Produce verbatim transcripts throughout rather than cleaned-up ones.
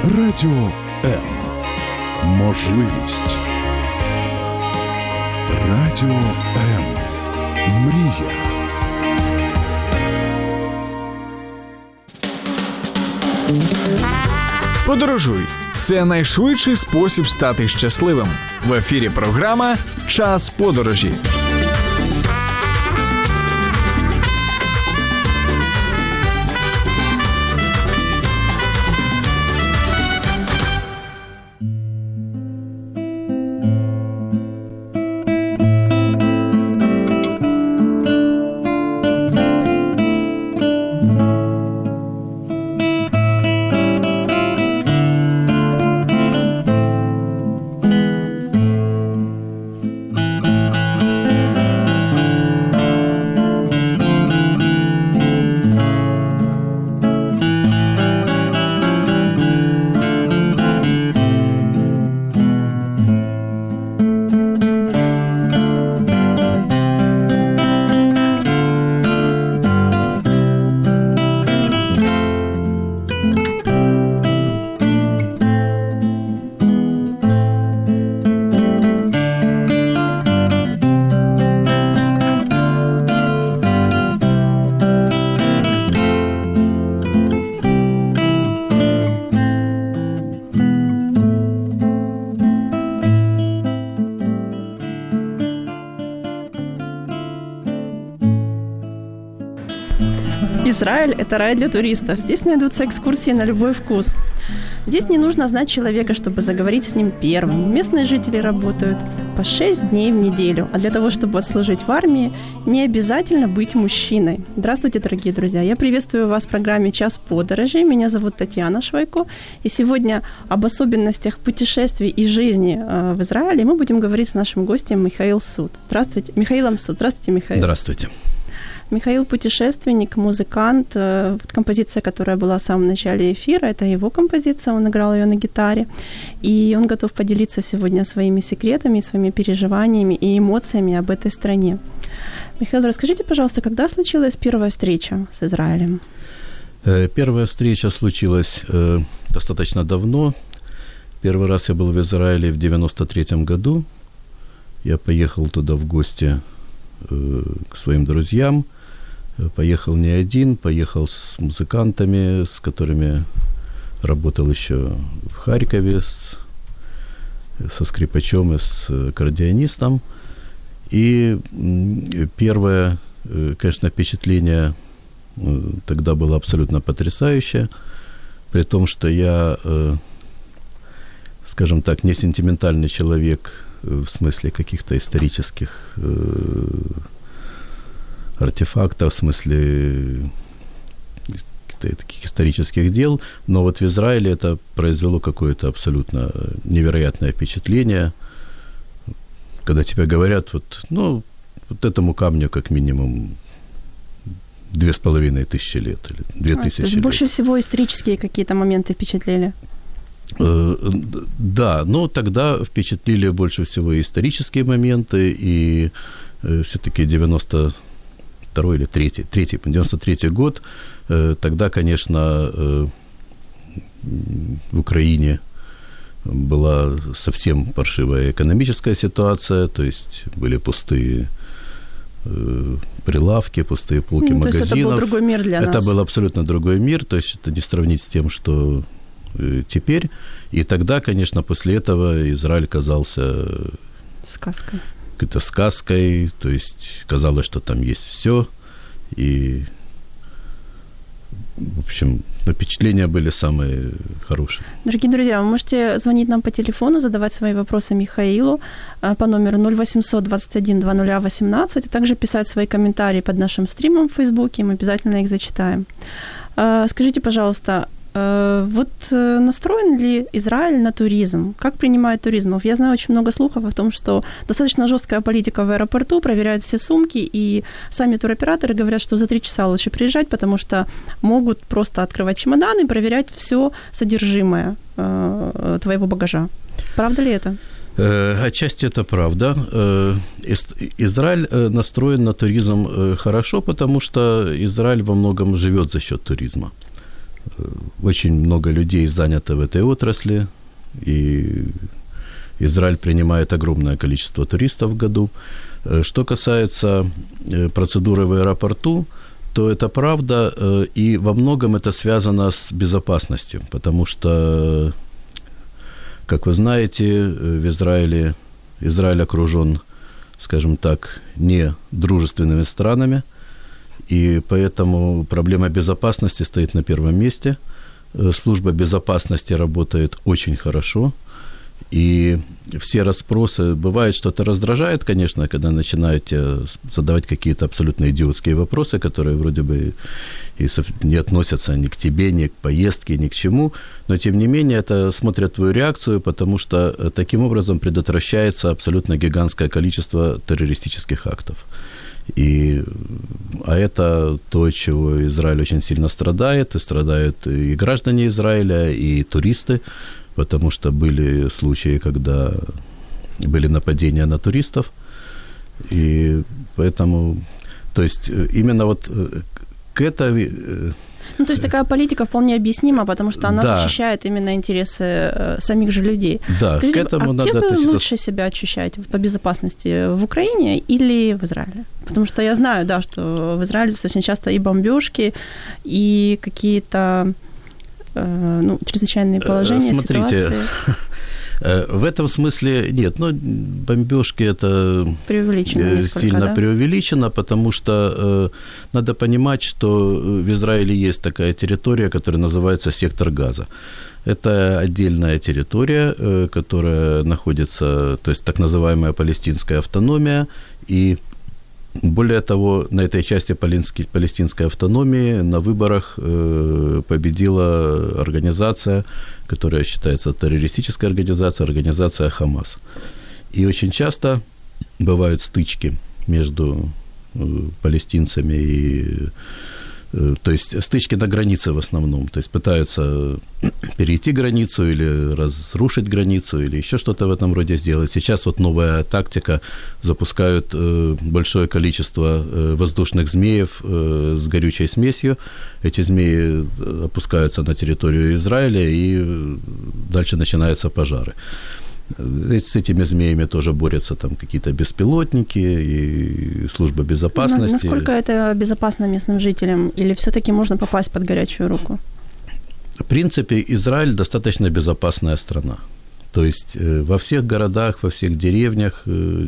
Радіо М. Можливість. Радіо М. Мрія. Подорожуй. Це найшвидший спосіб стати щасливим. В ефірі програма «Час подорожі». Израиль – это рай для туристов. Здесь найдутся экскурсии на любой вкус. Здесь не нужно знать человека, чтобы заговорить с ним первым. Местные жители работают по шесть дней в неделю. А для того, чтобы отслужить в армии, не обязательно быть мужчиной. Здравствуйте, дорогие друзья. Я приветствую вас в программе «Час подорожей». Меня зовут Татьяна Швайко. И сегодня об особенностях путешествий и жизни в Израиле мы будем говорить с нашим гостем Михаил Суд. Здравствуйте. Михаилом Суд. Здравствуйте, Михаил. Здравствуйте. Михаил – путешественник, музыкант. Композиция, которая была в самом начале эфира, это его композиция, он играл её на гитаре. И он готов поделиться сегодня своими секретами, своими переживаниями и эмоциями об этой стране. Михаил, расскажите, пожалуйста, когда случилась первая встреча с Израилем? Первая встреча случилась достаточно давно. Первый раз я был в Израиле в девяносто третьем году. Я поехал туда в гости к своим друзьям. Поехал не один, поехал с музыкантами, с которыми работал еще в Харькове, с, со скрипачом и с аккордеонистом. И первое, конечно, впечатление тогда было абсолютно потрясающее, при том, что я, скажем так, не сентиментальный человек в смысле каких-то исторических артефактов, в смысле таких исторических дел, но вот в Израиле это произвело какое-то абсолютно невероятное впечатление, когда тебе говорят, вот, ну, вот этому камню как минимум две с половиной тысячи лет или две тысячи лет. То есть больше всего исторические какие-то моменты впечатлили? Да, но тогда впечатлили больше всего и исторические моменты, и все-таки девяносто второй или третий, третий, девяносто третий год, тогда, конечно, в Украине была совсем паршивая экономическая ситуация, то есть были пустые прилавки, пустые полки ну, магазинов. То есть это был другой мир для это нас. Это был абсолютно другой мир, то есть это не сравнить с тем, что теперь. И тогда, конечно, после этого Израиль казался сказкой. Какой-то сказкой, то есть казалось, что там есть всё. И, в общем, впечатления были самые хорошие. Дорогие друзья, вы можете звонить нам по телефону, задавать свои вопросы Михаилу по номеру ноль восемьсот двадцать один двадцать ноль восемнадцать, а также писать свои комментарии под нашим стримом в Фейсбуке, мы обязательно их зачитаем. Скажите, пожалуйста, вот настроен ли Израиль на туризм? Как принимает туризм? Я знаю очень много слухов о том, что достаточно жесткая политика в аэропорту, проверяют все сумки, и сами туроператоры говорят, что за три часа лучше приезжать, потому что могут просто открывать чемоданы и проверять всё содержимое э, твоего багажа. Правда ли это? Отчасти это правда. Израиль настроен на туризм хорошо, потому что Израиль во многом живет за счет туризма. Очень много людей занято в этой отрасли, и Израиль принимает огромное количество туристов в году. Что касается процедуры в аэропорту, то это правда, и во многом это связано с безопасностью, потому что, как вы знаете, в Израиле, Израиль окружен, скажем так, не дружественными странами, и поэтому проблема безопасности стоит на первом месте. Служба безопасности работает очень хорошо, и все расспросы, бывает, что-то раздражает, конечно, когда начинаете задавать какие-то абсолютно идиотские вопросы, которые вроде бы и не относятся ни к тебе, ни к поездке, ни к чему, но тем не менее это смотрят твою реакцию, потому что таким образом предотвращается абсолютно гигантское количество террористических актов. И, а это то, от чего Израиль очень сильно страдает, и страдают и граждане Израиля, и туристы, потому что были случаи, когда были нападения на туристов, и поэтому, то есть именно вот к этой... Ну, то есть такая политика вполне объяснима, потому что она да. защищает именно интересы э, самих же людей. Да, Скажите, к этому а надо где вы относиться... лучше себя ощущаете по безопасности, в Украине или в Израиле? Потому что я знаю, да, что в Израиле достаточно часто и бомбёжки, и какие-то э, ну, чрезвычайные положения, Смотрите, ситуации. В этом смысле нет, но бомбёжки это преувеличено сильно да? преувеличено, потому что э, надо понимать, что в Израиле есть такая территория, которая называется сектор Газа. Это отдельная территория, э, которая находится, то есть так называемая палестинская автономия, и более того, на этой части палестинской автономии на выборах э, победила организация, которая считается террористической организацией, организация Хамас. И очень часто бывают стычки между э, палестинцами и... Э, то есть стычки на границе в основном. То есть пытаются перейти границу или разрушить границу, или еще что-то в этом роде сделать. Сейчас вот новая тактика. Запускают э, большое количество э, воздушных змеев э, с горючей смесью. Эти змеи опускаются на территорию Израиля, и дальше начинаются пожары. С этими змеями тоже борются там какие-то беспилотники и служба безопасности. Насколько это безопасно местным жителям? Или все-таки можно попасть под горячую руку? В принципе, Израиль достаточно безопасная страна. То есть во всех городах, во всех деревнях,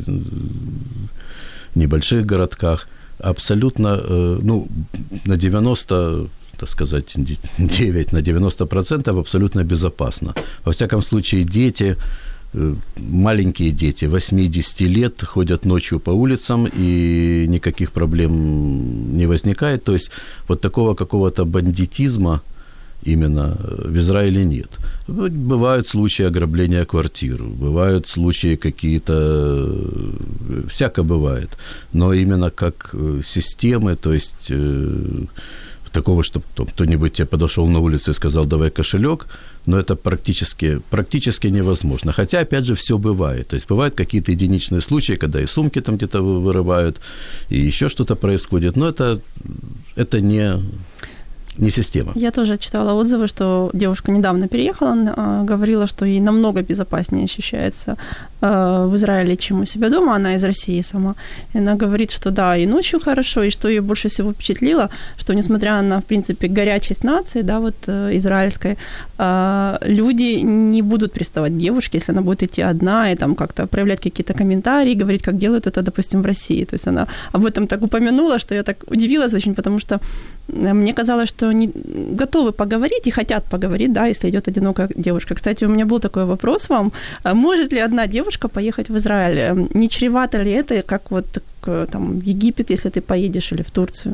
небольших городках абсолютно, ну, на девяносто, так сказать, девять на девяносто процентов абсолютно безопасно. Во всяком случае, дети, маленькие дети, восемь-десять лет, ходят ночью по улицам, и никаких проблем не возникает. То есть вот такого какого-то бандитизма именно в Израиле нет. Бывают случаи ограбления квартир, бывают случаи какие-то, всяко бывает, но именно как системы, то есть такого, чтобы кто-нибудь тебе подошел на улице и сказал, давай кошелек, но это практически, практически невозможно. Хотя, опять же, все бывает. То есть бывают какие-то единичные случаи, когда и сумки там где-то вырывают, и еще что-то происходит, но это, это не... не система. Я тоже читала отзывы, что девушка недавно переехала, она говорила, что ей намного безопаснее ощущается в Израиле, чем у себя дома, она из России сама. И она говорит, что да, и ночью хорошо, и что ее больше всего впечатлило, что несмотря на, в принципе, горячесть нации, да, вот израильской, люди не будут приставать к девушке, если она будет идти одна и там как-то проявлять какие-то комментарии, говорить, как делают это, допустим, в России. То есть она об этом так упомянула, что я так удивилась очень, потому что мне казалось, что они готовы поговорить и хотят поговорить, да, если идет одинокая девушка. Кстати, у меня был такой вопрос вам. Может ли одна девушка поехать в Израиль? Не чревато ли это, как вот там, в Египет, если ты поедешь, или в Турцию?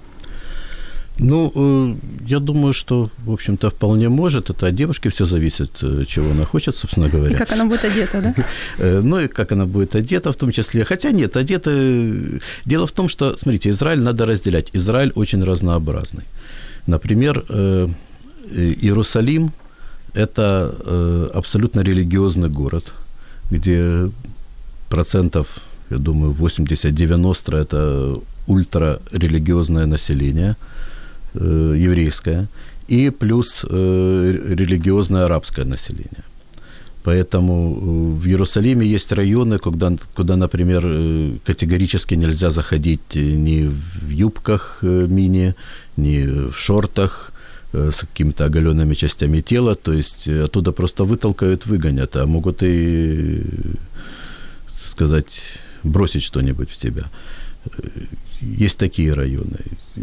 Ну, я думаю, что, в общем-то, вполне может. Это от девушки все зависит, чего она хочет, собственно говоря. И как она будет одета, да? Ну, и как она будет одета в том числе. Хотя нет, одета... Дело в том, что, смотрите, Израиль надо разделять. Израиль очень разнообразный. Например, Иерусалим – это абсолютно религиозный город, где процентов, я думаю, восемьдесят-девяносто – это ультрарелигиозное население, еврейское. и плюс э, религиозное арабское население. Поэтому в Иерусалиме есть районы, куда, куда, например, категорически нельзя заходить ни в юбках мини, ни в шортах с какими-то оголенными частями тела. То есть оттуда просто вытолкают, выгонят, а могут и, сказать, бросить что-нибудь в тебя. Есть такие районы.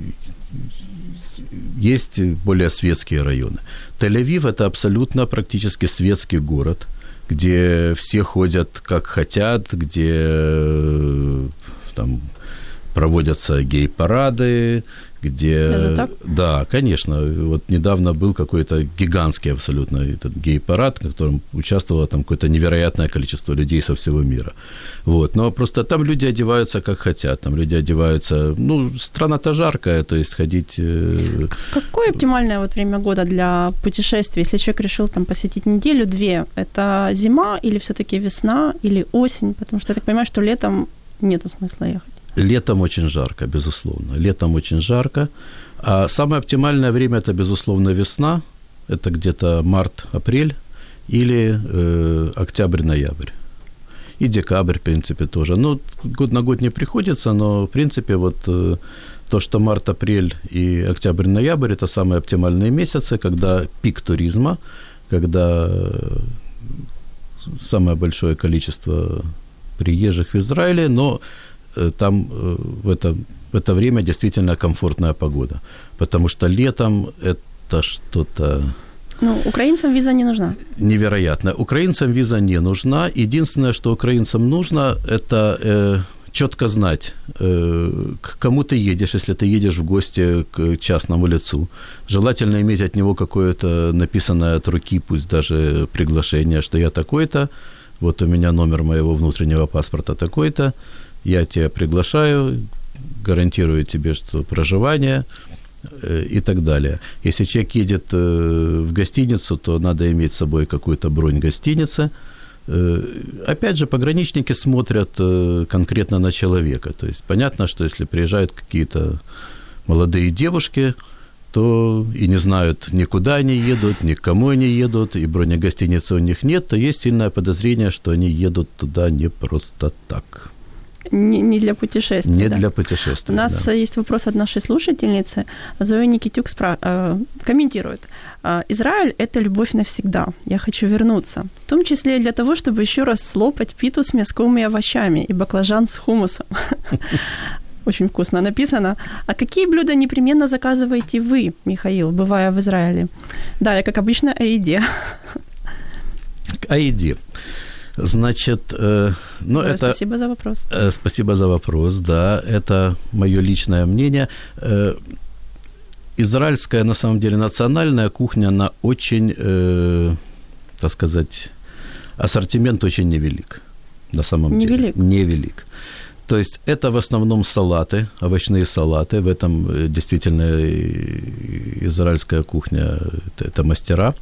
Есть более светские районы. Тель-Авив – это абсолютно практически светский город, где все ходят как хотят, где там проводятся гей-парады, где... Даже так? Да, конечно. Вот недавно был какой-то гигантский абсолютно этот гей-парад, в котором участвовало там какое-то невероятное количество людей со всего мира. Вот. Но просто там люди одеваются как хотят, там люди одеваются... Ну, страна-то жаркая, то есть ходить... Какое оптимальное вот время года для путешествий, если человек решил там посетить неделю-две? Это зима или все-таки весна или осень? Потому что я так понимаю, что летом нету смысла ехать. Летом очень жарко, безусловно. Летом очень жарко. А самое оптимальное время – это, безусловно, весна. Это где-то март-апрель или э, октябрь-ноябрь. И декабрь, в принципе, тоже. Ну, год на год не приходится, но, в принципе, вот э, то, что март-апрель и октябрь-ноябрь – это самые оптимальные месяцы, когда пик туризма, когда самое большое количество приезжих в Израиле, но там в это, в это время действительно комфортная погода. Потому что летом это что-то... Ну, украинцам виза не нужна. Невероятно. Украинцам виза не нужна. Единственное, что украинцам нужно, это э, четко знать, э, к кому ты едешь, если ты едешь в гости к частному лицу. Желательно иметь от него какое-то написанное от руки, пусть даже приглашение, что я такой-то, вот у меня номер моего внутреннего паспорта такой-то, я тебя приглашаю, гарантирую тебе, что проживание э, и так далее. Если человек едет э, в гостиницу, то надо иметь с собой какую-то бронь гостиницы. Э, опять же, пограничники смотрят э, конкретно на человека. То есть понятно, что если приезжают какие-то молодые девушки, то и не знают, никуда они едут, ни к кому они едут, и бронегостиницы у них нет, то есть сильное подозрение, что они едут туда не просто так. Не, не для путешествий. Не да. для путешествий. У нас да. есть вопрос от нашей слушательницы. Зоя Никитюк спра- э, комментирует. Израиль – это любовь навсегда. Я хочу вернуться. В том числе и для того, чтобы еще раз слопать питу с мяском и овощами и баклажан с хумусом. Очень вкусно написано. А какие блюда непременно заказываете вы, Михаил, бывая в Израиле? Да, я, как обычно, о еде. О еде. Значит, э, ну Ой, это... Спасибо за вопрос. Э, спасибо за вопрос, да. Это мое личное мнение. Э, израильская, на самом деле, национальная кухня, она очень, э, так сказать, ассортимент очень невелик. На самом Невелик. деле. Невелик. То есть это в основном салаты, овощные салаты. В этом действительно израильская кухня – это мастера.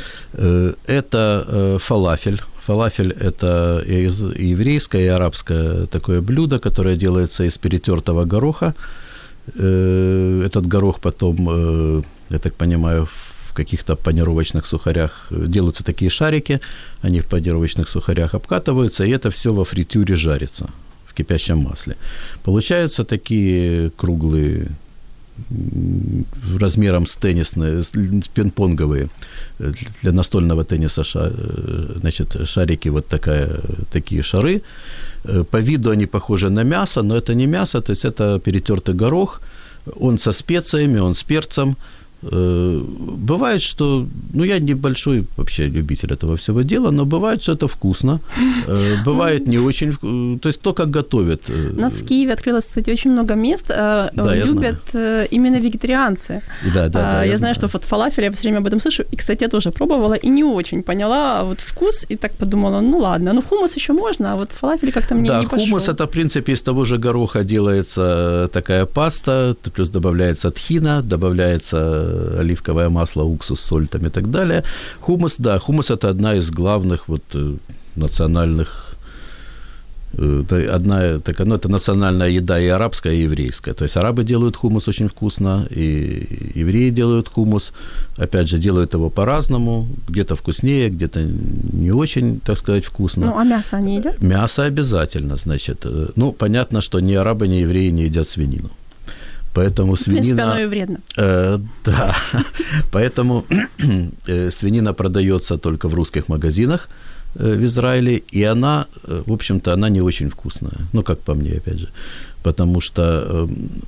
Это фалафель. Фалафель – это и еврейское, и арабское такое блюдо, которое делается из перетертого гороха. Этот горох потом, я так понимаю, в каких-то панировочных сухарях делаются такие шарики, они в панировочных сухарях обкатываются, и это все во фритюре жарится в кипящем масле. Получаются такие круглые, размером с теннисные, с пинг-понговые, для настольного тенниса, значит, шарики, вот такая, такие шары. По виду они похожи на мясо, но это не мясо, то есть это перетертый горох, он со специями, он с перцем. Бывает, что, ну, я небольшой вообще любитель этого всего дела, но бывает, что это вкусно, бывает не очень, то есть то, как готовят. У нас в Киеве открылось, кстати, очень много мест, да, любят именно вегетарианцы. Да, да, да, я, я знаю, знаю, что вот фалафель, я все время об этом слышу, и, кстати, я тоже пробовала и не очень поняла вот вкус, и так подумала, ну ладно, ну хумус еще можно, а вот фалафель как-то мне да, не пошел. Хумус – это, в принципе, из того же гороха делается такая паста, плюс добавляется тхина, добавляется оливковое масло, уксус, соль там и так далее. Хумус, да, хумус – это одна из главных вот национальных Одна, так, ну, это национальная еда и арабская, и еврейская. То есть арабы делают хумус очень вкусно, и евреи делают хумус. Опять же, делают его по-разному. Где-то вкуснее, где-то не очень, так сказать, вкусно. Ну, а мясо они едят? Мясо обязательно, значит. Ну, понятно, что ни арабы, ни евреи не едят свинину. Поэтому свинина... В принципе, оно и вредно. Э, да. Поэтому свинина продается только в русских магазинах в Израиле, и она, в общем-то, она не очень вкусная. Ну, как по мне, опять же. Потому что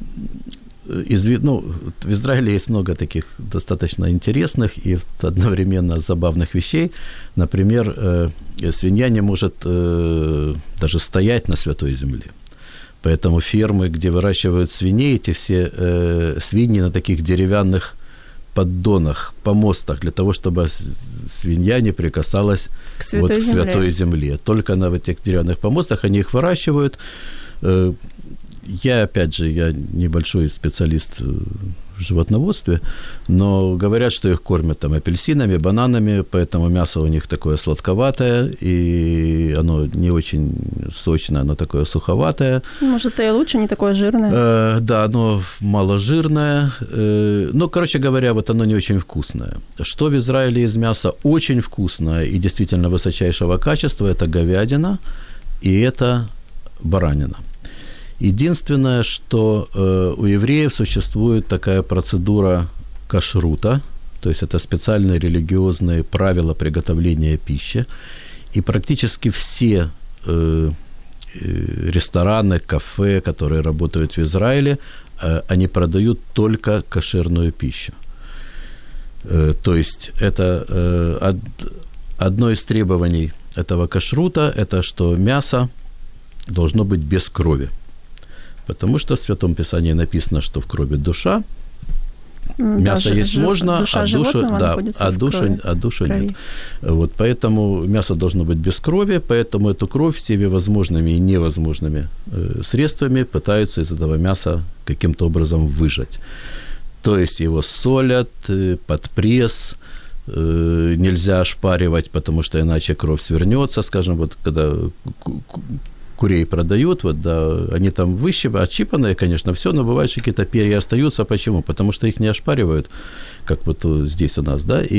из, ну, в Израиле есть много таких достаточно интересных и одновременно забавных вещей. Например, свинья не может даже стоять на святой земле. Поэтому фермы, где выращивают свиней, эти все э, свиньи на таких деревянных поддонах, помостах, для того, чтобы свинья не прикасалась к святой, вот, к святой земле. Только на этих деревянных помостах они их выращивают. Э, я, опять же, я небольшой специалист в животноводстве, но говорят, что их кормят там апельсинами, бананами, поэтому мясо у них такое сладковатое, и оно не очень сочное, оно такое суховатое. Может, и лучше, не такое жирное. Э, да, оно маложирное. Э, ну, короче говоря, вот оно не очень вкусное. Что в Израиле из мяса очень вкусное и действительно высочайшего качества, это говядина и это баранина. Единственное, что э, у евреев существует такая процедура кашрута, то есть это специальные религиозные правила приготовления пищи, и практически все э, рестораны, кафе, которые работают в Израиле, э, они продают только кошерную пищу. Э, то есть это э, од, одно из требований этого кашрута, это что мясо должно быть без крови. Потому что в Святом Писании написано, что в крови душа, да, мясо ж, есть ж, можно, а душу, да, а душу, а душу нет. Вот, поэтому мясо должно быть без крови, поэтому эту кровь всеми возможными и невозможными э, средствами пытаются из этого мяса каким-то образом выжать. То есть его солят э, под пресс, э, нельзя ошпаривать, потому что иначе кровь свернется, скажем, вот когда... курей продают, вот, да, они там выщипаны, отщипанные, конечно, все, но бывает, что какие-то перья остаются. Почему? Потому что их не ошпаривают, как вот здесь у нас, да,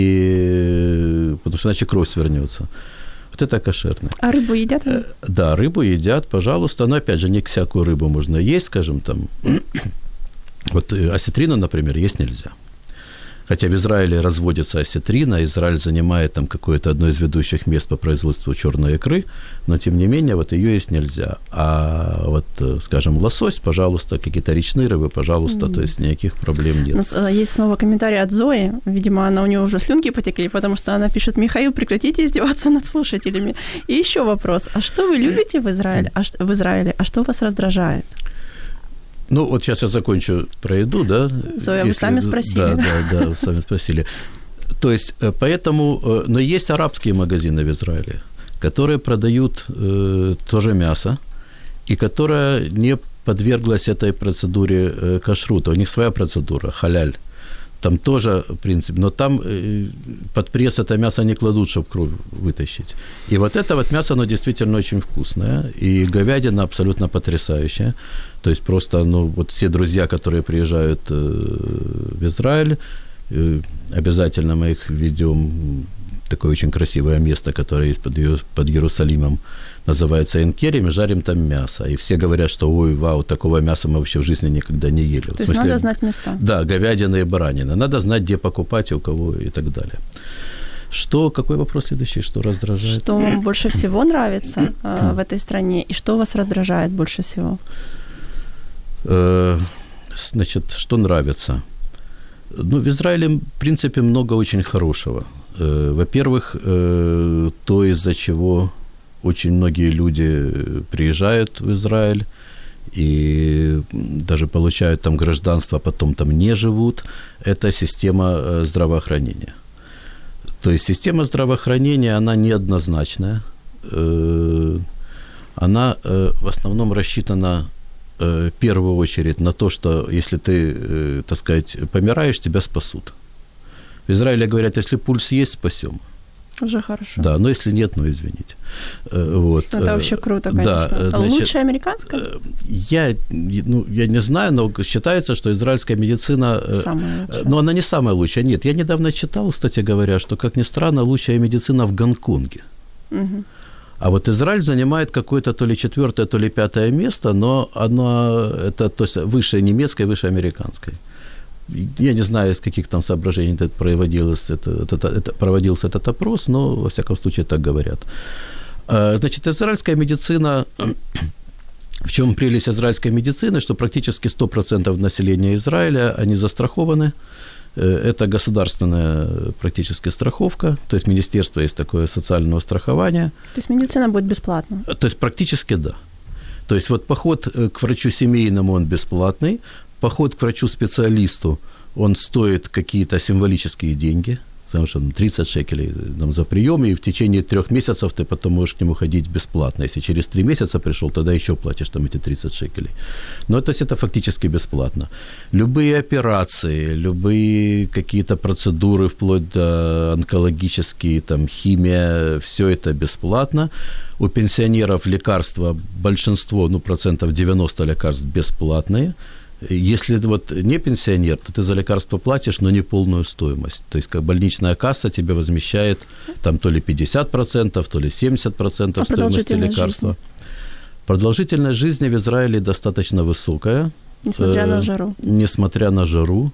и потому что иначе кровь свернется. Вот это кошерно. А рыбу едят? Да, рыбу едят, пожалуйста, но, опять же, не всякую рыбу можно есть, скажем, там, вот осетрину, например, есть нельзя. Хотя в Израиле разводится осетрина, Израиль занимает там какое-то одно из ведущих мест по производству черной икры, но, тем не менее, вот ее есть нельзя. А вот, скажем, лосось, пожалуйста, какие-то речные рыбы, пожалуйста, mm-hmm. то есть никаких проблем нет. У нас есть снова комментарий от Зои. Видимо, она, у нее уже слюнки потекли, потому что она пишет: Михаил, прекратите издеваться над слушателями. И еще вопрос. А что вы любите в Израиле? А что, в Израиле? А что вас раздражает? Ну, вот сейчас я закончу про еду, да. Зоя, вы сами спросили. Да, да, да, вы сами спросили. То есть, поэтому, но есть арабские магазины в Израиле, которые продают э, тоже мясо, и которая не подверглась этой процедуре э, кашрута. У них своя процедура, халяль. Там тоже, в принципе, но там э, под пресс это мясо не кладут, чтобы кровь вытащить. И вот это вот мясо, оно действительно очень вкусное, и говядина абсолютно потрясающая. То есть просто, ну, вот все друзья, которые приезжают э, в Израиль, э, обязательно мы их ведем в такое очень красивое место, которое есть под, под Иерусалимом, называется Эн-Керем, и мы жарим там мясо. И все говорят, что, ой, вау, такого мяса мы вообще в жизни никогда не ели. То есть надо знать места. Да, говядина и баранина. Надо знать, где покупать, у кого и так далее. Что, какой вопрос следующий, что раздражает? Что вам больше всего нравится э, в этой стране, и что вас раздражает больше всего? Значит, что нравится? Ну, в Израиле, в принципе, много очень хорошего. Во-первых, то, из-за чего очень многие люди приезжают в Израиль и даже получают там гражданство, а потом там не живут, это система здравоохранения. То есть система здравоохранения, она неоднозначная. Она в основном рассчитана в первую очередь на то, что если ты, так сказать, помираешь, тебя спасут. В Израиле говорят, если пульс есть, спасем. Уже хорошо. Да, но если нет, ну, извините. Вот. Это вообще круто, конечно. Да, значит, лучшая американская? Я, ну, я не знаю, но считается, что израильская медицина... Самая лучшая. Но она не самая лучшая. Нет, я недавно читал, кстати говоря, что, как ни странно, лучшая медицина в Гонконге. Угу. А вот Израиль занимает какое-то то ли четвертое, то ли пятое место, но оно, это то есть выше немецкой, выше американской. Я не знаю, из каких там соображений это проводился, это, это, это, проводился этот опрос, но, во всяком случае, так говорят. Значит, израильская медицина, в чем прелесть израильской медицины, что практически сто процентов населения Израиля, они застрахованы. Это государственная практически страховка, то есть министерство есть такое социального страхования. То есть медицина будет бесплатна? То есть практически да. То есть вот поход к врачу семейному, он бесплатный, поход к врачу-специалисту, он стоит какие-то символические деньги, потому что тридцать шекелей там, за прием, и в течение трех месяцев ты потом можешь к нему ходить бесплатно. Если через три месяца пришел, тогда еще платишь там эти тридцать шекелей. Но то есть это фактически бесплатно. Любые операции, любые какие-то процедуры, вплоть до онкологические, там, химия, все это бесплатно. У пенсионеров лекарства, большинство, ну, процентов девяносто лекарств бесплатные. Если вот не пенсионер, то ты за лекарство платишь, но не полную стоимость. То есть как больничная касса тебе возмещает там то ли пятьдесят процентов, то ли семьдесят процентов а стоимости лекарства. Жизни? Продолжительность жизни в Израиле достаточно высокая. Несмотря э, на жару. Несмотря на жару.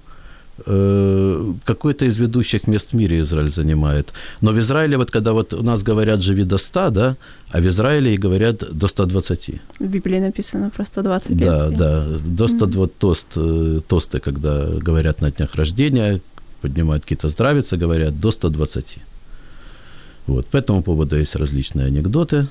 Э, какое-то из ведущих мест в мире Израиль занимает. Но в Израиле, вот когда вот у нас говорят «живи до ста», да, а в Израиле говорят «до ста двадцати». В Библии написано про сто двадцать лет. Да, да. До ста двадцати mm-hmm. тост, тосты, когда говорят на днях рождения, поднимают какие-то здравицы, говорят до ста двадцати. Вот. По этому поводу есть различные анекдоты.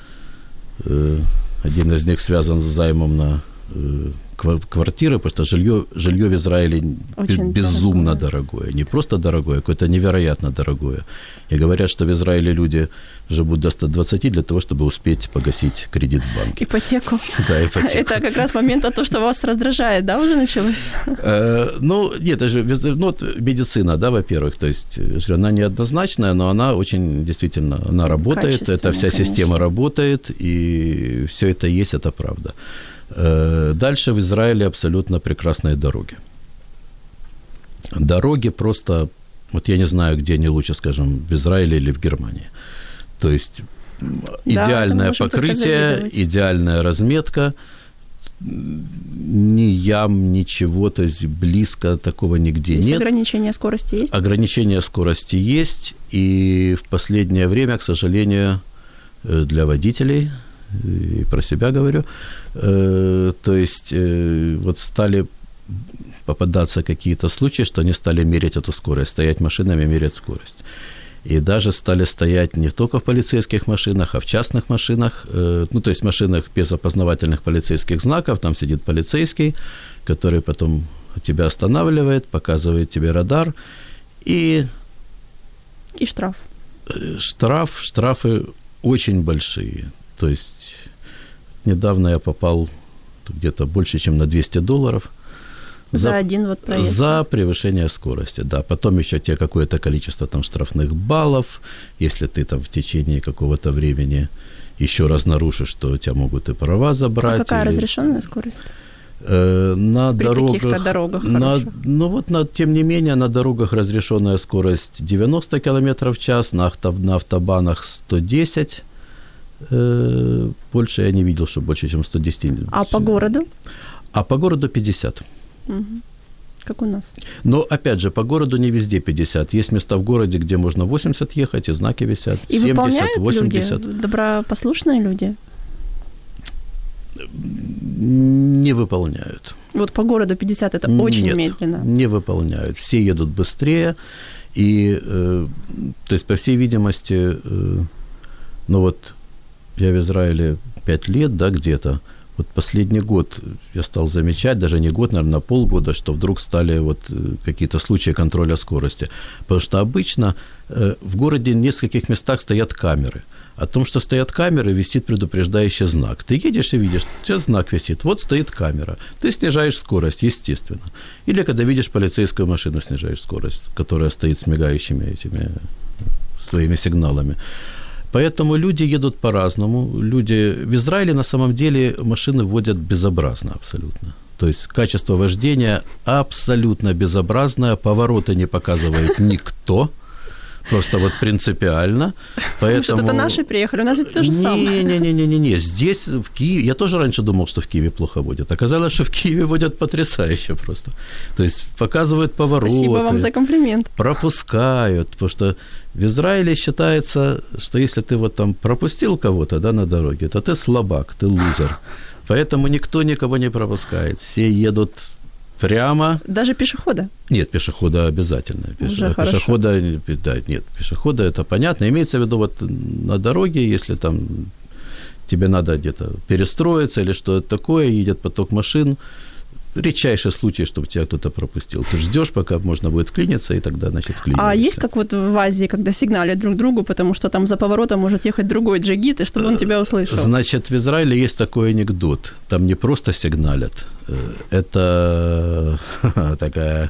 Один из них связан с займом на квартиры, потому что жилье, жилье в Израиле очень безумно дорогое. дорогое. Не просто дорогое, а какое-то невероятно дорогое. И говорят, что в Израиле люди живут до ста двадцати для того, чтобы успеть погасить кредит в банке. Ипотеку. Да, ипотеку. Это как раз момент, то, что вас раздражает, да, уже началось? Ну, нет, это же ну, вот медицина, да, во-первых, то есть она неоднозначная, но она очень, действительно, она работает, эта вся система работает, и все это есть, это правда. Дальше в Израиле абсолютно прекрасные дороги. Дороги просто, вот я не знаю, где они лучше, скажем, в Израиле или в Германии. То есть идеальное да, покрытие, идеальная разметка, ни ям, ничего, то есть близко такого нигде есть нет. Ограничение скорости есть? Ограничение скорости есть, и в последнее время, к сожалению, для водителей, и про себя говорю, э, то есть э, вот стали попадаться какие-то случаи, что они стали мерить эту скорость, стоять машинами, мерять скорость. И даже стали стоять не только в полицейских машинах, а в частных машинах, э, ну, то есть машинах без опознавательных полицейских знаков, там сидит полицейский, который потом тебя останавливает, показывает тебе радар, и... И штраф. Штраф, штрафы очень большие. То есть недавно я попал где-то больше, чем на двести долларов. За, за один вот проезд. За превышение скорости, да. Потом еще тебе какое-то количество там штрафных баллов. Если ты там в течение какого-то времени еще раз нарушишь, то у тебя могут и права забрать. А какая или... разрешенная скорость? Э, на При дорогах, каких-то дорогах на, ну вот, на, тем не менее, на дорогах разрешенная скорость девяносто километров в час, на, авто, на автобанах сто десять. Больше я не видел, что больше, чем сто десять. А по городу? А по городу пятьдесят. Угу. Как у нас. Но, опять же, по городу не везде пятьдесят. Есть места в городе, где можно восемьдесят ехать, и знаки висят. И семьдесят, восемьдесят. Люди, добропослушные люди? Не выполняют. Вот по городу пятьдесят – это очень Нет, медленно. Не выполняют. Все едут быстрее. И, э, то есть, по всей видимости, э, ну вот, я в Израиле пять лет, да, где-то. Вот последний год я стал замечать, даже не год, наверное, на полгода, что вдруг стали вот какие-то случаи контроля скорости. Потому что обычно э, в городе в нескольких местах стоят камеры. О том, что стоят камеры, висит предупреждающий знак. Ты едешь и видишь, у тебя знак висит, вот стоит камера. Ты снижаешь скорость, естественно. Или когда видишь полицейскую машину, снижаешь скорость, которая стоит с мигающими этими своими сигналами. Поэтому люди едут по-разному. Люди... В Израиле на самом деле машины водят безобразно абсолютно. То есть качество вождения абсолютно безобразное, повороты не показывает никто. Просто вот принципиально. Поэтому... Что-то наши приехали, у нас ведь то же самое. Не-не-не, здесь, в Киеве, я тоже раньше думал, что в Киеве плохо водят. Оказалось, что в Киеве водят потрясающе просто. То есть показывают повороты. Спасибо вам за комплимент. Пропускают, потому что в Израиле считается, что если ты вот там пропустил кого-то, да, на дороге, то ты слабак, ты лузер. Поэтому никто никого не пропускает. Все едут прямо. Даже пешехода? Нет, пешехода обязательно. Пеше... Уже пешехода, да, нет, пешехода это понятно. Имеется в виду вот на дороге, если там тебе надо где-то перестроиться или что-то такое, едет поток машин, редчайший случай, чтобы тебя кто-то пропустил. Ты ждешь, пока можно будет вклиниться, и тогда, значит, вклиниваешься. А есть как вот в Азии, когда сигналят друг другу, потому что там за поворотом может ехать другой джигит, и чтобы он тебя услышал? Значит, в Израиле есть такой анекдот. Там не просто сигналят. Это такая,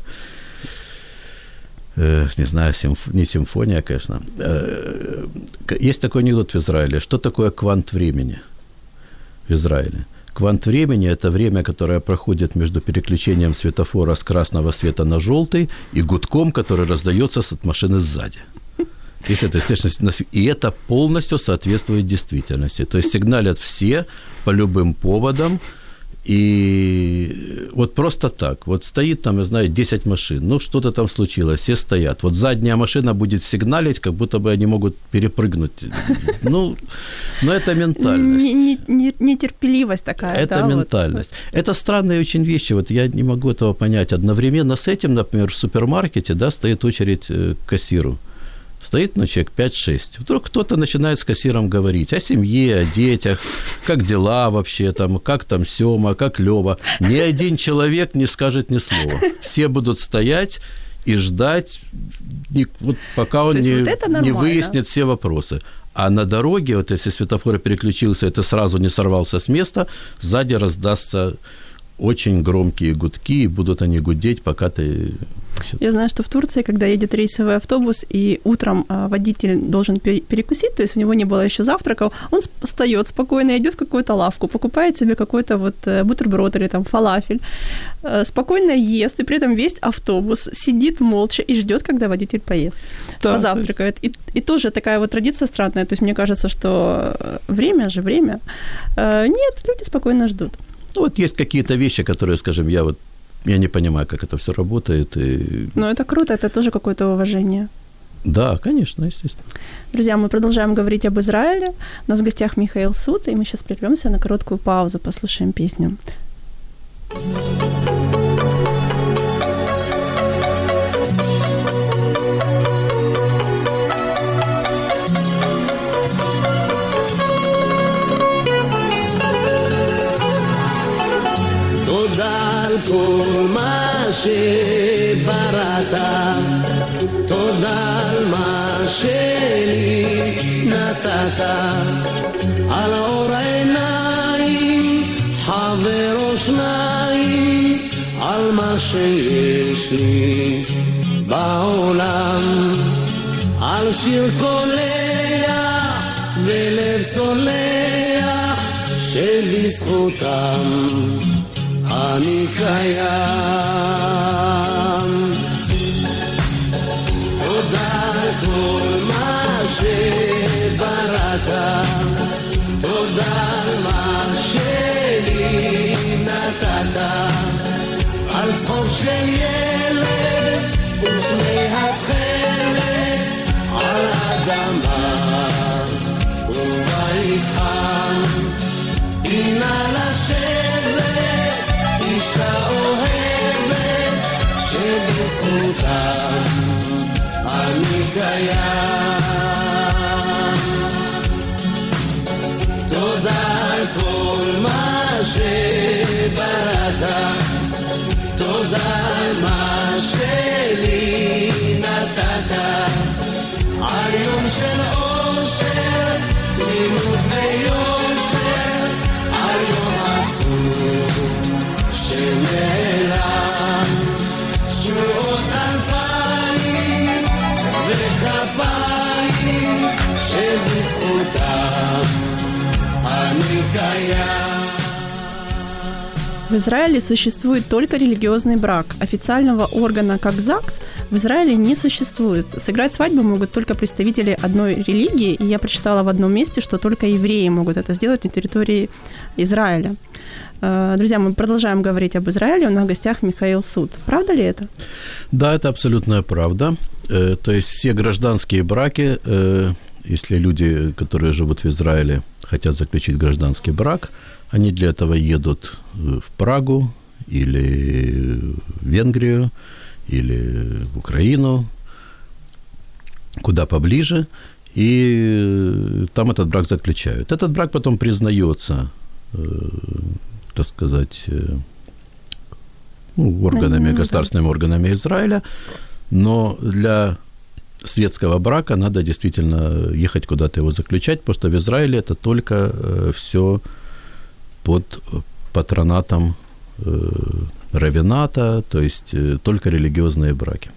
не знаю, симф... не симфония, конечно. Есть такой анекдот в Израиле. Что такое квант времени в Израиле? Квант времени – это время, которое проходит между переключением светофора с красного света на желтый и гудком, который раздаётся от машины сзади. Если это, естественно, и это полностью соответствует действительности. То есть сигналят все по любым поводам. И вот просто так. Вот стоит там, я знаю, десять машин. Ну, что-то там случилось, все стоят. Вот задняя машина будет сигналить, как будто бы они могут перепрыгнуть. Ну, но это ментальность. Нетерпеливость такая. Это да, ментальность. Вот. Это странные очень вещи. Вот я не могу этого понять. Одновременно с этим, например, в супермаркете, да, стоит очередь к кассиру. Стоит, ну, человек пять-шесть. Вдруг кто-то начинает с кассиром говорить о семье, о детях, как дела вообще там, как там Сёма, как Лёва. Ни один человек не скажет ни слова. Все будут стоять и ждать, вот, пока он не, вот не выяснит все вопросы. А на дороге, вот если светофор переключился, и ты сразу не сорвался с места, сзади раздастся очень громкие гудки, и будут они гудеть, пока ты... Я знаю, что в Турции, когда едет рейсовый автобус, и утром водитель должен перекусить, то есть у него не было еще завтраков, он встаёт спокойно, идёт в какую-то лавку, покупает себе какой-то вот бутерброд или там фалафель, спокойно ест, и при этом весь автобус сидит молча и ждёт, когда водитель поест, да, позавтракает. И, и тоже такая вот традиция странная, то есть мне кажется, что время же, время. Нет, люди спокойно ждут. Ну, вот есть какие-то вещи, которые, скажем, я вот я не понимаю, как это всё работает. И... Но это круто, это тоже какое-то уважение. Да, конечно, естественно. Друзья, мы продолжаем говорить об Израиле. У нас в гостях Михаил Суд, и мы сейчас прервёмся на короткую паузу, послушаем песню. כל מה שבראת, תודה על מה שלי נתת, על אור העיניים, חבר אוזניים, על מה שיש לי בעולם, על שיר קולח ולב סולח שבזכותם אני קיים. תודה על כל מה שבראת, תודה על מה שלי נתת, על צחוק של ילד ושמי התכלת, על אדמה ובית חם, הנה לשבת אישה אוהבת שבזכותה אני קיים. תודה על כל מה שבראת, תודה על מה שלי נתת, על יום של אושר, תמימות ויושר, על יום עצוב שנעלם, שורות אלפיים וכפיים שבזכותם אני קיים. В Израиле существует только религиозный брак. Официального органа, как ЗАГС, в Израиле не существует. Сыграть свадьбу могут только представители одной религии, и я прочитала в одном месте, что только евреи могут это сделать на территории Израиля. Друзья, мы продолжаем говорить об Израиле. У нас в гостях Михаил Суд. Правда ли это? Да, это абсолютная правда. То есть все гражданские браки, если люди, которые живут в Израиле, хотят заключить гражданский брак, они для этого едут в Прагу или в Венгрию или в Украину, куда поближе, и там этот брак заключают. Этот брак потом признается, так сказать, ну, органами, mm-hmm, государственными органами Израиля, но для светского брака надо действительно ехать куда-то его заключать, потому что в Израиле это только все под патронатом э, раввината, то есть э, только религиозные браки.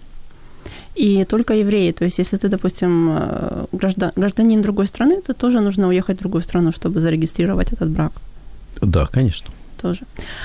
И только евреи, то есть если ты, допустим, граждан, гражданин другой страны, то тоже нужно уехать в другую страну, чтобы зарегистрировать этот брак. Да, конечно. Тоже.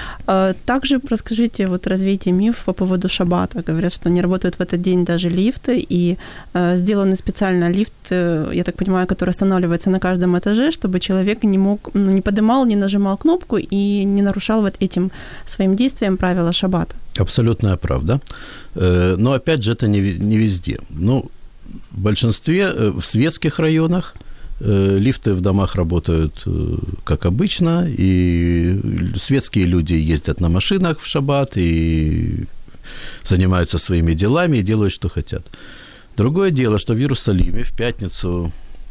Также расскажите, вот развейте миф по поводу шаббата. Говорят, что не работают в этот день даже лифты, и сделаны специально лифт, я так понимаю, который останавливается на каждом этаже, чтобы человек не мог, ну, не поднимал, не нажимал кнопку и не нарушал вот этим своим действием правила шаббата. Абсолютная правда. Но опять же, это не, не везде. Ну, в большинстве, в светских районах, лифты в домах работают как обычно, и светские люди ездят на машинах в шаббат и занимаются своими делами и делают, что хотят. Другое дело, что в Иерусалиме в пятницу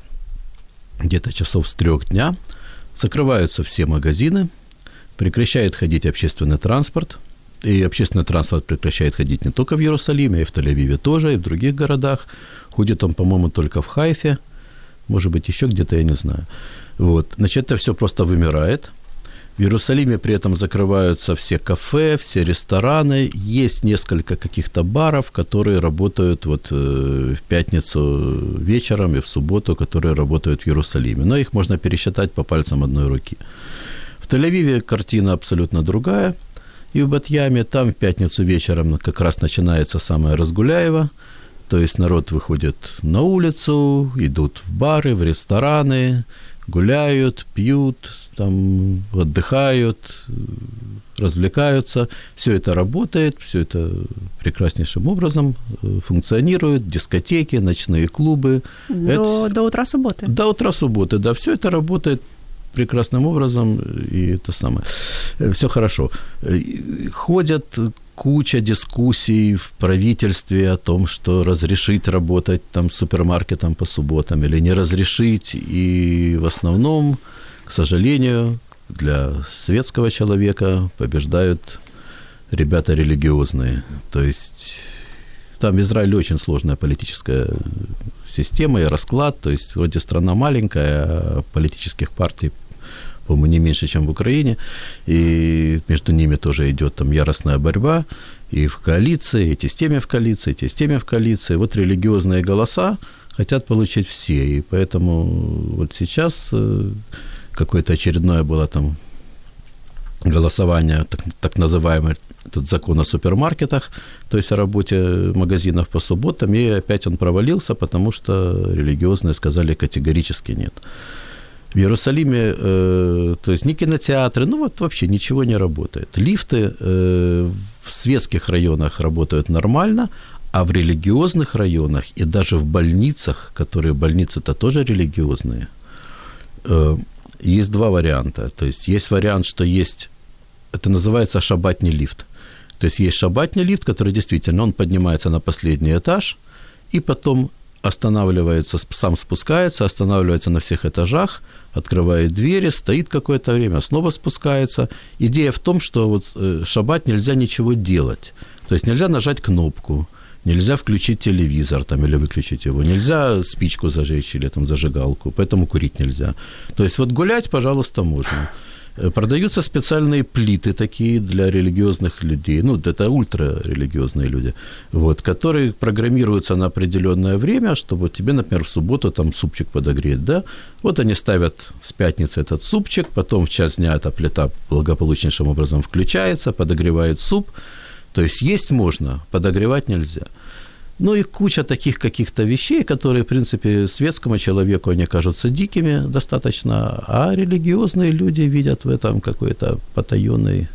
где-то часов с трех дня закрываются все магазины, прекращает ходить общественный транспорт, и общественный транспорт прекращает ходить не только в Иерусалиме, и в Тель-Авиве тоже, и в других городах. Ходит он, по-моему, только в Хайфе, может быть, еще где-то, я не знаю. Вот. Значит, это все просто вымирает. В Иерусалиме при этом закрываются все кафе, все рестораны. Есть несколько каких-то баров, которые работают вот в пятницу вечером и в субботу, которые работают в Иерусалиме. Но их можно пересчитать по пальцам одной руки. В Тель-Авиве картина абсолютно другая. И в Бат-Яме там в пятницу вечером как раз начинается самое Разгуляево. То есть народ выходит на улицу, идут в бары, в рестораны, гуляют, пьют, там, отдыхают, развлекаются. Все это работает, все это прекраснейшим образом функционирует. Дискотеки, ночные клубы. До, это... до утра субботы. До утра субботы, да. Все это работает прекрасным образом, и это самое. Все хорошо. Ходят куча дискуссий в правительстве о том, что разрешить работать там супермаркетом по субботам или не разрешить. И в основном, к сожалению, для светского человека побеждают ребята религиозные. То есть там в Израиле очень сложная политическая система и расклад. То есть вроде страна маленькая, а политических партий, по-моему, не меньше, чем в Украине, и между ними тоже идет там яростная борьба, и в коалиции, и те с теми в коалиции, и те с теми в коалиции. Вот религиозные голоса хотят получить все, и поэтому вот сейчас какое-то очередное было там голосование, так, так называемый этот закон о супермаркетах, то есть о работе магазинов по субботам, и опять он провалился, потому что религиозные сказали категорически нет. В Иерусалиме, э, то есть ни кинотеатры, ну вот вообще ничего не работает. Лифты э, в светских районах работают нормально, а в религиозных районах и даже в больницах, которые больницы-то тоже религиозные, э, есть два варианта. То есть есть вариант, что есть, это называется шаббатный лифт. То есть есть шаббатный лифт, который действительно, он поднимается на последний этаж и потом останавливается, сам спускается, останавливается на всех этажах, открывает двери, стоит какое-то время, снова спускается. Идея в том, что вот в шаббат нельзя ничего делать. То есть нельзя нажать кнопку, нельзя включить телевизор там, или выключить его, нельзя спичку зажечь или там, зажигалку, поэтому курить нельзя. То есть вот гулять, пожалуйста, можно. Продаются специальные плиты такие для религиозных людей, ну, это ультрарелигиозные люди, вот, которые программируются на определенное время, чтобы тебе, например, в субботу там супчик подогреть, да, вот они ставят с пятницы этот супчик, потом в час дня эта плита благополучнейшим образом включается, подогревает суп, то есть есть можно, подогревать нельзя. Ну и куча таких каких-то вещей, которые, в принципе, светскому человеку они кажутся дикими достаточно, а религиозные люди видят в этом какой-то потаённый,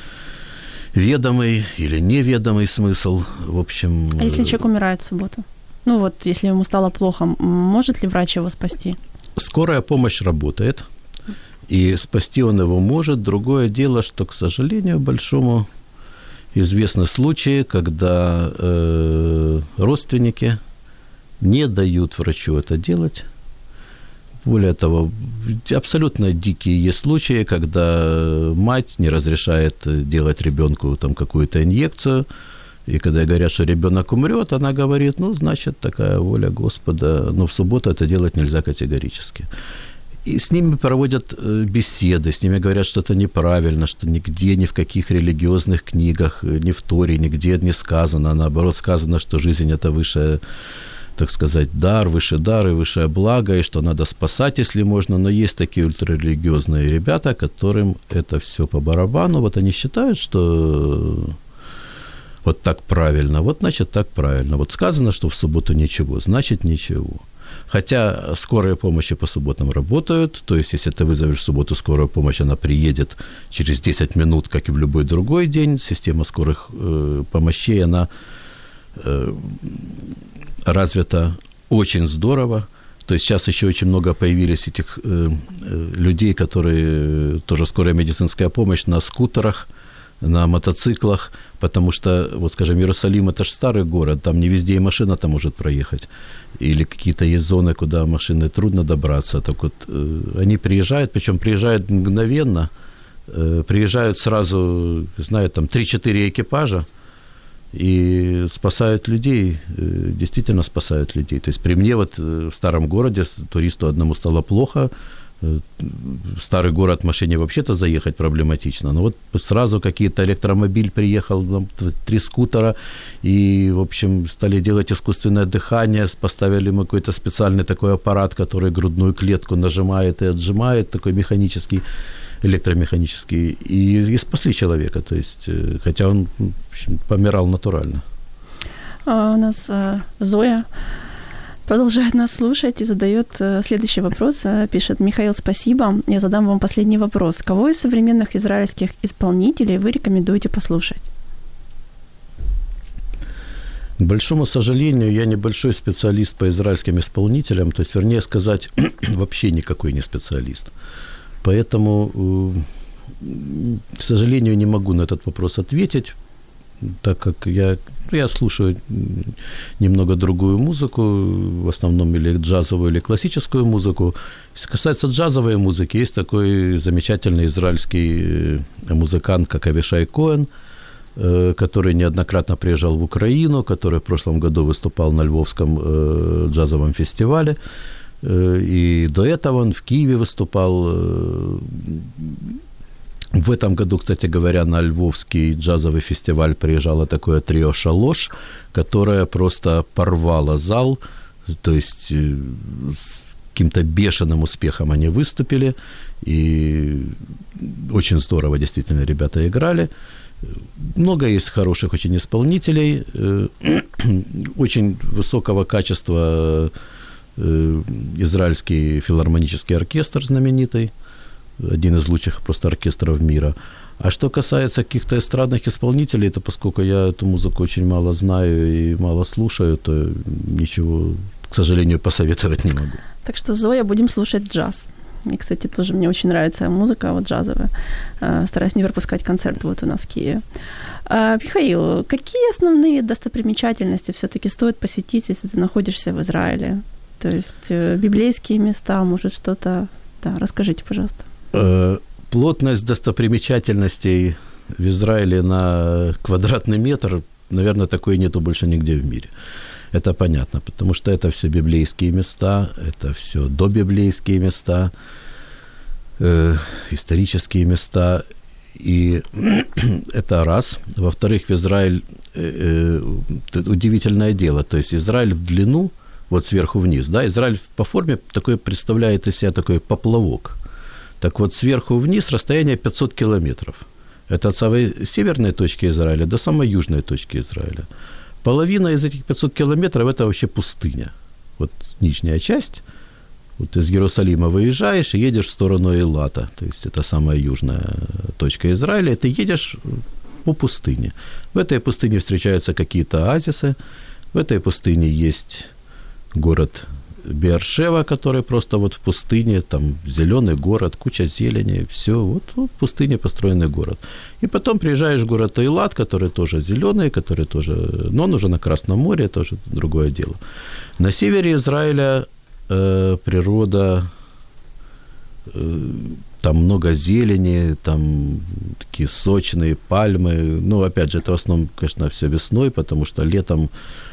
ведомый или неведомый смысл. В общем... А если человек умирает в субботу? Ну вот, если ему стало плохо, может ли врач его спасти? Скорая помощь работает, и спасти он его может. Другое дело, что, к сожалению, большому... Известны случаи, когда э, родственники не дают врачу это делать. Более того, абсолютно дикие есть случаи, когда мать не разрешает делать ребенку там какую-то инъекцию, и когда говорят, что ребенок умрет, она говорит, ну, значит, такая воля Господа, но в субботу это делать нельзя категорически. И с ними проводят беседы, с ними говорят, что это неправильно, что нигде, ни в каких религиозных книгах, ни в Торе, нигде не сказано. Наоборот, сказано, что жизнь – это высшее, так сказать, дар, высший дар и высшее благо, и что надо спасать, если можно. Но есть такие ультрарелигиозные ребята, которым это все по барабану. Вот они считают, что вот так правильно, вот значит так правильно. Вот сказано, что в субботу ничего, значит ничего. Хотя скорые помощи по субботам работают, то есть если ты вызовешь в субботу скорую помощь, она приедет через десять минут, как и в любой другой день. Система скорых э, помощей, она э, развита очень здорово. То есть сейчас еще очень много появились этих э, людей, которые тоже скорая медицинская помощь на скутерах, на мотоциклах, потому что, вот скажем, Иерусалим – это же старый город, там не везде и машина-то может проехать, или какие-то есть зоны, куда машины трудно добраться, так вот э, они приезжают, причем приезжают мгновенно, э, приезжают сразу, знаю, там три-четыре экипажа, и спасают людей, э, действительно спасают людей. То есть при мне вот в старом городе туристу одному стало плохо, в старый город в машине вообще-то заехать проблематично, но вот сразу какие-то электромобиль приехал, три скутера, и, в общем, стали делать искусственное дыхание, поставили мы какой-то специальный такой аппарат, который грудную клетку нажимает и отжимает, такой механический, электромеханический, и, и спасли человека, то есть, хотя он, в общем, помирал натурально. А у нас а, Зоя продолжает нас слушать и задает следующий вопрос. Пишет: Михаил, спасибо. Я задам вам последний вопрос. Кого из современных израильских исполнителей вы рекомендуете послушать? К большому сожалению, я небольшой специалист по израильским исполнителям, то есть, вернее сказать, вообще никакой не специалист. Поэтому, к сожалению, не могу на этот вопрос ответить, так как я, я слушаю немного другую музыку, в основном или джазовую, или классическую музыку. Если касается джазовой музыки, есть такой замечательный израильский музыкант, как Авишай Коэн, который неоднократно приезжал в Украину, который в прошлом году выступал на Львовском джазовом фестивале, и до этого он в Киеве выступал. В этом году, кстати говоря, на Львовский джазовый фестиваль приезжало такое трио «Шалош», которое просто порвало зал, то есть с каким-то бешеным успехом они выступили, и очень здорово действительно ребята играли. Много есть хороших очень исполнителей, очень высокого качества израильский филармонический оркестр знаменитый, один из лучших просто оркестров мира. А что касается каких-то эстрадных исполнителей, то поскольку я эту музыку очень мало знаю и мало слушаю, то ничего, к сожалению, посоветовать не могу. Так что, Зоя, будем слушать джаз. И, кстати, тоже мне очень нравится музыка вот джазовая. Стараюсь не пропускать концерты вот у нас в Киеве. Михаил, какие основные достопримечательности все-таки стоит посетить, если ты находишься в Израиле? То есть библейские места, может, что-то... Да, расскажите, пожалуйста. Плотность достопримечательностей в Израиле на квадратный метр, наверное, такой нету больше нигде в мире. Это понятно, потому что это все библейские места, это все добиблейские места. э, исторические места. И это раз. Во-вторых, в Израиль э, э, удивительное дело. То есть Израиль в длину, вот сверху вниз, да, Израиль по форме такой представляет из себя такой поплавок. Так вот, сверху вниз расстояние пятьсот километров. Это от самой северной точки Израиля до самой южной точки Израиля. Половина из этих пятьсот километров – это вообще пустыня. Вот нижняя часть. Вот из Иерусалима выезжаешь и едешь в сторону Эйлата. То есть это самая южная точка Израиля. И ты едешь по пустыне. В этой пустыне встречаются какие-то оазисы. В этой пустыне есть город Беэр-Шева, который просто вот в пустыне, там зеленый город, куча зелени, все, вот, вот в пустыне построенный город. И потом приезжаешь в город Эйлат, который тоже зеленый, который тоже, но он уже на Красном море, тоже другое дело. На севере Израиля э, природа, э, там много зелени, там такие сочные пальмы, ну, опять же, это в основном, конечно, все весной, потому что летом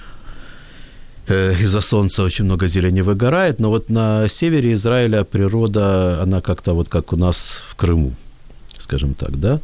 из-за солнца очень много зелени выгорает, но вот на севере Израиля природа, она как-то вот как у нас в Крыму, скажем так, да,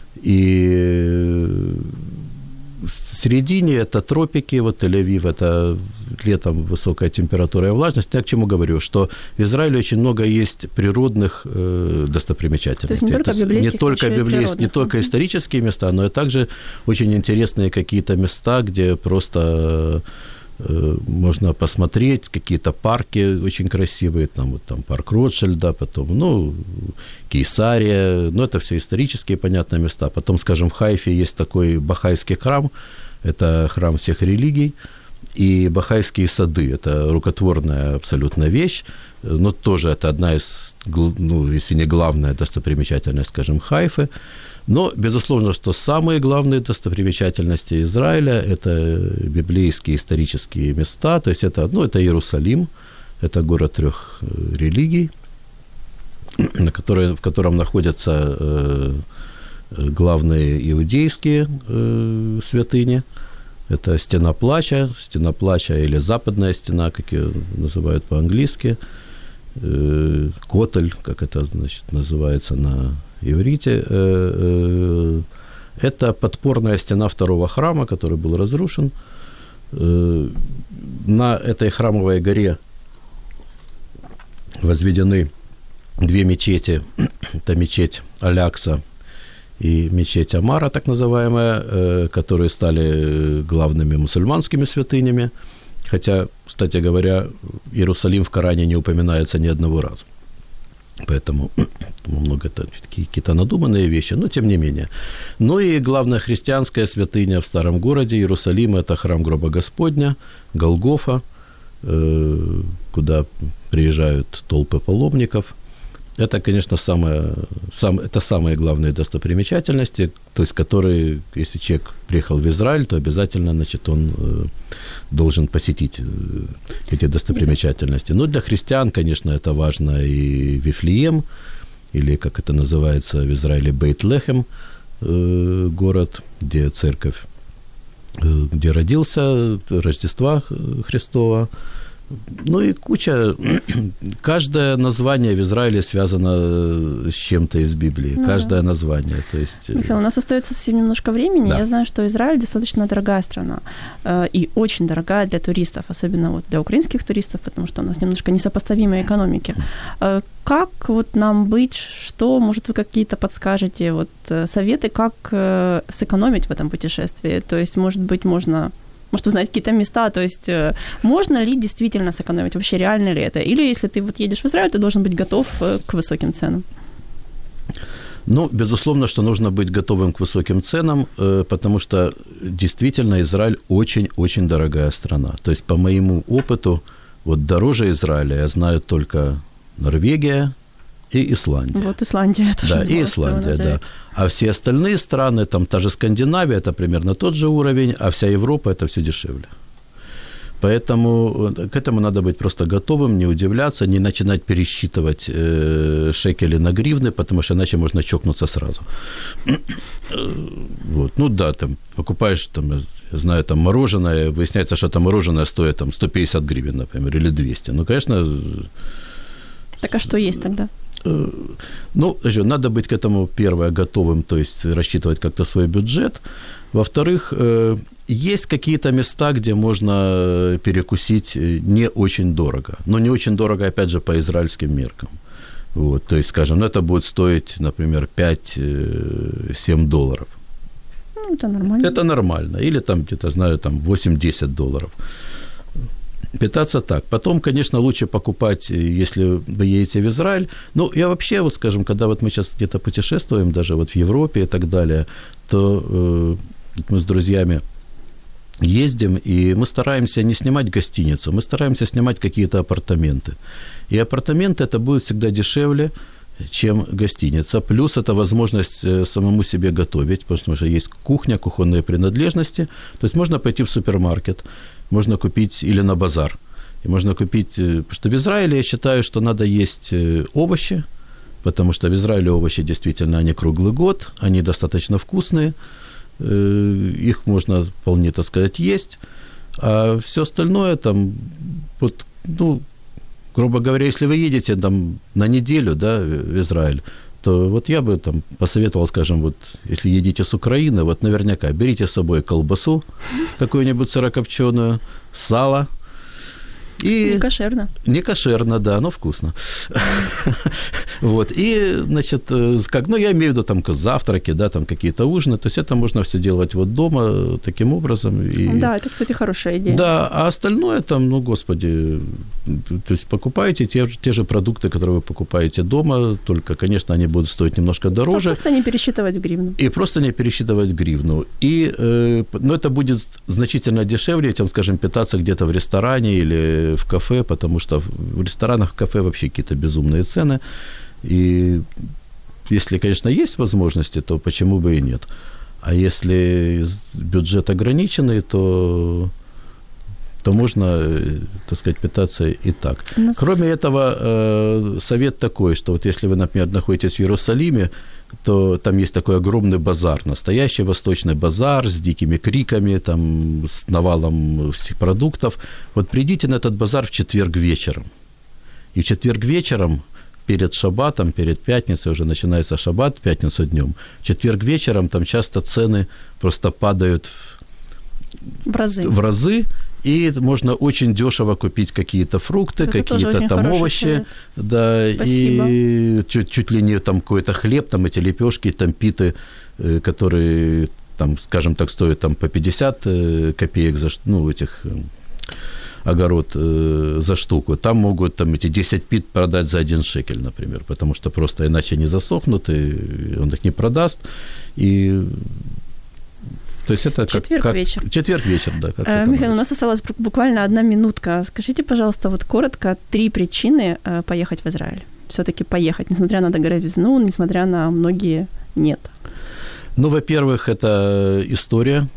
и в середине это тропики, вот Тель-Авив, это летом высокая температура и влажность. Я к чему говорю, что в Израиле очень много есть природных э, достопримечательностей. То есть не только библейских, не только, библейских, не только исторические места, но и также очень интересные какие-то места, где просто можно посмотреть, какие-то парки очень красивые, там, вот, там парк Ротшильда, потом, ну, Кейсария, ну, это все исторические, понятные места. Потом, скажем, в Хайфе есть такой бахайский храм, это храм всех религий, и бахайские сады, это рукотворная абсолютно вещь, но тоже это одна из, ну, если не главная достопримечательность, скажем, Хайфы. Но, безусловно, что самые главные достопримечательности Израиля – это библейские исторические места, то есть это, ну, это Иерусалим, это город трех религий, на который, в котором находятся э, главные иудейские э, святыни. Это Стена Плача, Стена Плача или Западная стена, как ее называют по-английски, э, Котель, как это, значит, называется на иврите. Это подпорная стена второго храма, который был разрушен. На этой храмовой горе возведены две мечети. Это мечеть Алякса и мечеть Амара, так называемая, которые стали главными мусульманскими святынями. Хотя, кстати говоря, Иерусалим в Коране не упоминается ни одного раза. Поэтому много это какие-то надуманные вещи, но тем не менее. Ну и главная христианская святыня в старом городе Иерусалим – это храм гроба Господня, Голгофа, куда приезжают толпы паломников. Это, конечно, самое, сам, это самые главные достопримечательности, то есть которые, если человек приехал в Израиль, то обязательно, значит, он э, должен посетить э, эти достопримечательности. Но для христиан, конечно, это важно и Вифлеем, или, как это называется в Израиле, Бейт-Лехем, э, город, где церковь, э, где родился, Рождества Христова. Ну и куча, каждое название в Израиле связано с чем-то из Библии, ну, каждое да. название. То есть... Михаил, у нас остается совсем немножко времени. Да. Я знаю, что Израиль достаточно дорогая страна и очень дорогая для туристов, особенно вот для украинских туристов, потому что у нас немножко несопоставимые экономики. Как вот нам быть, что, может, вы какие-то подскажете, вот советы, как сэкономить в этом путешествии? То есть, может быть, можно... Может, вы знаете какие-то места, то есть можно ли действительно сэкономить, вообще реально ли это? Или если ты вот едешь в Израиль, ты должен быть готов к высоким ценам? Ну, безусловно, что нужно быть готовым к высоким ценам, потому что действительно Израиль очень-очень дорогая страна. То есть по моему опыту, вот дороже Израиля я знаю только Норвегия и Исландия. Вот Исландия тоже. Да, и Исландия, да. А все остальные страны, там та же Скандинавия, это примерно тот же уровень, а вся Европа – это все дешевле. Поэтому к этому надо быть просто готовым, не удивляться, не начинать пересчитывать э, шекели на гривны, потому что иначе можно чокнуться сразу. Вот. Ну да, там покупаешь, там, я знаю, там мороженое, выясняется, что это мороженое стоит там, сто пятьдесят гривен, например, или двести. Ну, конечно... Так а что есть тогда? Ну, надо быть к этому, первое, готовым, то есть рассчитывать как-то свой бюджет. Во-вторых, есть какие-то места, где можно перекусить не очень дорого. Но не очень дорого, опять же, по израильским меркам. Вот, то есть, скажем, это будет стоить, например, пять-семь долларов. Ну, это нормально. Это нормально. Или там где-то, знаю, там восемь-десять долларов. Питаться так. Потом, конечно, лучше покупать, если вы едете в Израиль. Ну, я вообще, вот скажем, когда вот мы сейчас где-то путешествуем, даже вот в Европе и так далее, то э, мы с друзьями ездим, и мы стараемся не снимать гостиницу, мы стараемся снимать какие-то апартаменты. И апартаменты это будет всегда дешевле, чем гостиница. Плюс это возможность самому себе готовить, потому что есть кухня, кухонные принадлежности. То есть можно пойти в супермаркет, можно купить или на базар. И можно купить, потому что в Израиле я считаю, что надо есть овощи, потому что в Израиле овощи действительно, они круглый год, они достаточно вкусные, их можно вполне, так сказать, есть. А все остальное там, вот, ну, грубо говоря, если вы едете там на неделю, да, в Израиль, то вот я бы там посоветовал, скажем, вот если едете с Украины, вот наверняка берите с собой колбасу какую-нибудь сырокопченую, сало. И не кошерно. Не кошерно, да, но вкусно. Вот, и, значит, как, ну, я имею в виду там завтраки, да, там какие-то ужины, то есть это можно все делать вот дома таким образом. И... Да, это, кстати, хорошая идея. Да, а остальное там, ну, господи, то есть покупаете те, те же продукты, которые вы покупаете дома, только, конечно, они будут стоить немножко дороже. А просто не пересчитывать в гривну. И просто не пересчитывать в гривну. И, э, ну, это будет значительно дешевле, чем, скажем, питаться где-то в ресторане или в кафе, потому что в ресторанах, в кафе вообще какие-то безумные цены. И если, конечно, есть возможности, то почему бы и нет. А если бюджет ограниченный, то, то можно, так сказать, питаться и так. Нас... Кроме этого, совет такой, что вот если вы, например, находитесь в Иерусалиме, то там есть такой огромный базар, настоящий восточный базар с дикими криками, там, с навалом всех продуктов. Вот придите на этот базар в четверг вечером. И в четверг вечером, перед шаббатом, перед пятницей, уже начинается шаббат, пятницу днем, в четверг вечером там часто цены просто падают в разы. В разы. И можно очень дешево купить какие-то фрукты, это какие-то там овощи. Да, спасибо. И чуть, чуть ли не там какой-то хлеб, там эти лепешки, там питы, которые, там, скажем так, стоят там по пятьдесят копеек за, ну, этих огород за штуку. Там могут там эти десять пит продать за один шекель, например, потому что просто иначе не засохнут, и он их не продаст. И то есть это четверг как, вечер. Как, четверг вечер, да. Как э, Михаил, у нас осталась буквально одна минутка. Скажите, пожалуйста, вот коротко три причины э, поехать в Израиль. Все-таки поехать, несмотря на дороговизну, несмотря на многие нет. Ну, во-первых, это история.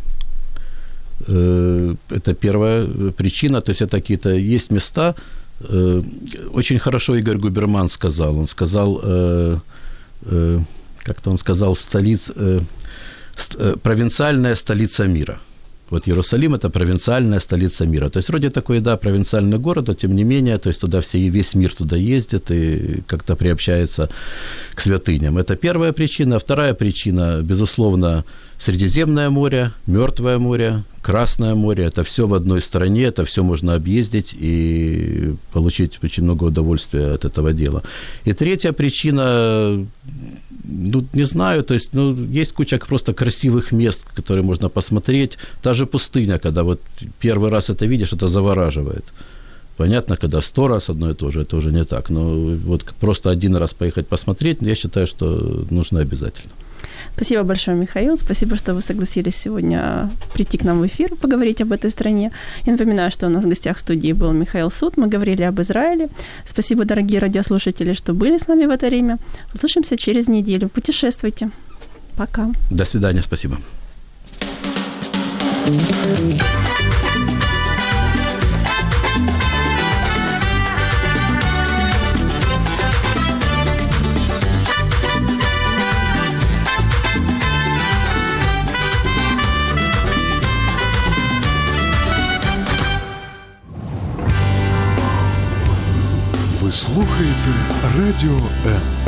Э, это первая причина. То есть это какие-то есть места. Э, очень хорошо Игорь Губерман сказал. Он сказал, э, э, как-то он сказал, столиц... Э, провинциальная столица мира. Вот Иерусалим – это провинциальная столица мира. То есть вроде такой, да, провинциальный город, но тем не менее, то есть туда все, весь мир туда ездит и как-то приобщается к святыням. Это первая причина. Вторая причина, безусловно, Средиземное море, Мертвое море, Красное море. Это все в одной стране, это все можно объездить и получить очень много удовольствия от этого дела. И третья причина, ну, не знаю, то есть, ну, есть куча просто красивых мест, которые можно посмотреть. Та же пустыня, когда вот первый раз это видишь, это завораживает. Понятно, когда сто раз одно и то же, это уже не так. Но вот просто один раз поехать посмотреть, я считаю, что нужно обязательно. Спасибо большое, Михаил. Спасибо, что вы согласились сегодня прийти к нам в эфир, поговорить об этой стране. Я напоминаю, что у нас в гостях в студии был Михаил Суд. Мы говорили об Израиле. Спасибо, дорогие радиослушатели, что были с нами в это время. Услышимся через неделю. Путешествуйте. Пока. До свидания. Спасибо. Ви слухаєте Радіо М.